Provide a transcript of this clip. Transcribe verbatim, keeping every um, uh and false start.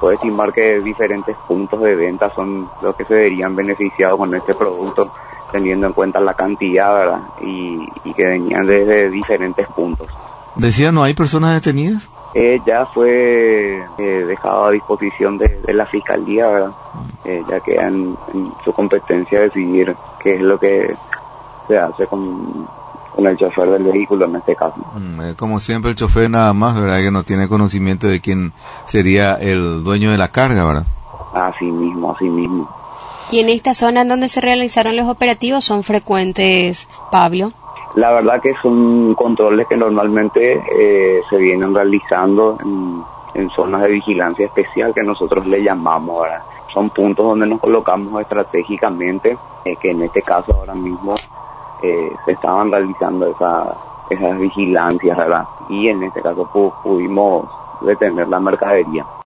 puede estimar que diferentes puntos de venta son los que se verían beneficiados con este producto, teniendo en cuenta la cantidad, ¿verdad? Y, y que venían desde diferentes puntos. Decía, ¿no hay personas detenidas? Eh, ya fue eh, dejado a disposición de, de la Fiscalía, ¿verdad? Eh, ya queda en, en su competencia decidir qué es lo que se hace con, con el chofer del vehículo en este caso. Mm, como siempre el chofer nada más, ¿verdad? Que no tiene conocimiento de quién sería el dueño de la carga, ¿verdad? Así mismo, así mismo. ¿Y en esta zona en donde se realizaron los operativos son frecuentes, Pablo? La verdad que son controles que normalmente eh, se vienen realizando en, en zonas de vigilancia especial que nosotros le llamamos, ¿verdad? Son puntos donde nos colocamos estratégicamente, eh, que en este caso ahora mismo eh, se estaban realizando esa, esas vigilancias, ¿verdad? Y en este caso pu- pudimos detener la mercadería.